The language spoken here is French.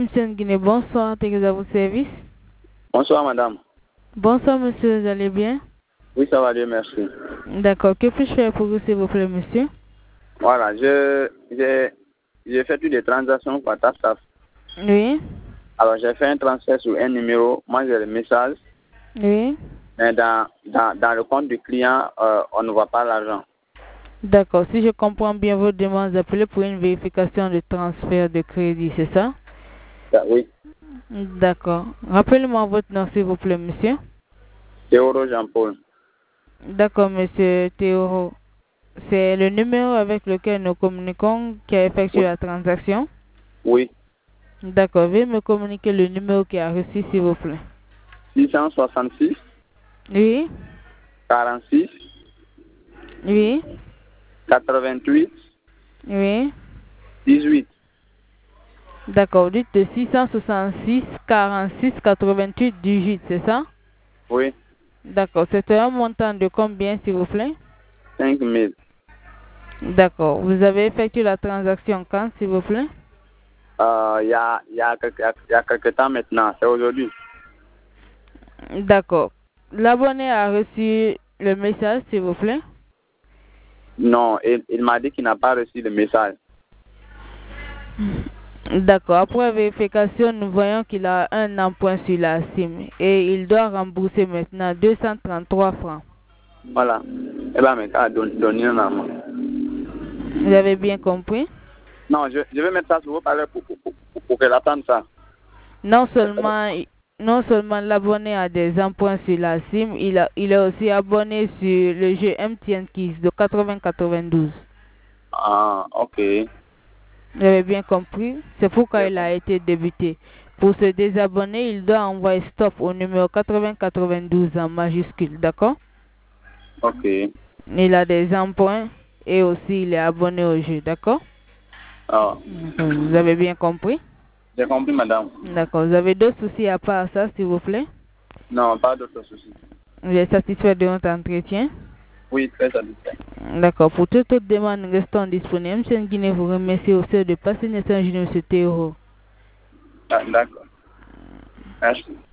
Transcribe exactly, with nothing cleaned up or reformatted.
Monsieur Nguiné, bonsoir, t'es à vos services. Bonsoir, madame. Bonsoir, monsieur, vous allez bien? Oui, ça va bien, merci. D'accord, que puis-je faire pour vous, s'il vous plaît, monsieur? Voilà, je, j'ai, j'ai fait des transactions par TAPSAF. Oui. Alors, j'ai fait un transfert sur un numéro, moi j'ai le message, Oui. mais dans, dans, dans le compte du client, euh, on ne voit pas l'argent. D'accord, si je comprends bien votre demande d'appeler pour une vérification de transfert de crédit, c'est ça? Ah, oui, D'accord. Rappelez-moi votre nom, s'il vous plaît, monsieur. Théoro Jean-Paul. D'accord, monsieur Théo. C'est le numéro avec lequel nous communiquons qui a effectué Oui. la transaction? Oui, D'accord, veuillez me communiquer le numéro qui a reçu, s'il vous plaît. six cent soixante-six, Oui. quarante-six, Oui. quatre-vingt-huit, Oui. dix-huit. D'accord, dites de six cent soixante-six, quarante-six, quatre-vingt-huit, dix-huit, c'est ça? Oui, D'accord, c'est un montant de combien, s'il vous plaît? cinq mille. D'accord, vous avez effectué la transaction quand, s'il vous plaît? Euh, Il y, a, il y, a quelque, il y a quelque temps maintenant, c'est aujourd'hui. D'accord. L'abonné a reçu le message, s'il vous plaît? Non, il, il m'a dit qu'il n'a pas reçu le message. D'accord, après vérification, nous voyons qu'il a un emprunt sur la SIM et il doit rembourser maintenant deux cent trente-trois francs. Voilà. Eh bien, mais ah, don- donnez un amant. Vous avez bien compris? Non, je, je vais mettre ça sur vos parleurs pour, pour, pour, pour, pour qu'elle attende ça. Non seulement, non seulement l'abonné a des emprunts sur la SIM, il, a, il est aussi abonné sur le jeu M T N Kiss de quatre-vingts quatre-vingt-douze. Ah, ok. Vous avez bien compris? C'est pourquoi J'ai il a compris. été débuté. Pour se désabonner, il doit envoyer stop au numéro quatre-vingts quatre-vingt-douze en majuscule, d'accord? Ok. Il a des emprunts et aussi il est abonné au jeu, d'accord? Ah, Vous avez bien compris? j'ai compris, madame. D'accord. Vous avez d'autres soucis à part ça, s'il vous plaît? Non, pas d'autre souci. Vous êtes satisfait de notre entretien? Oui, très satisfait. D'accord. Pour toute autre demande, nous restons disponibles. Monsieur Nguiné vous remercie aussi de passer une excellente journée, monsieur Théo. Ah, d'accord. Merci.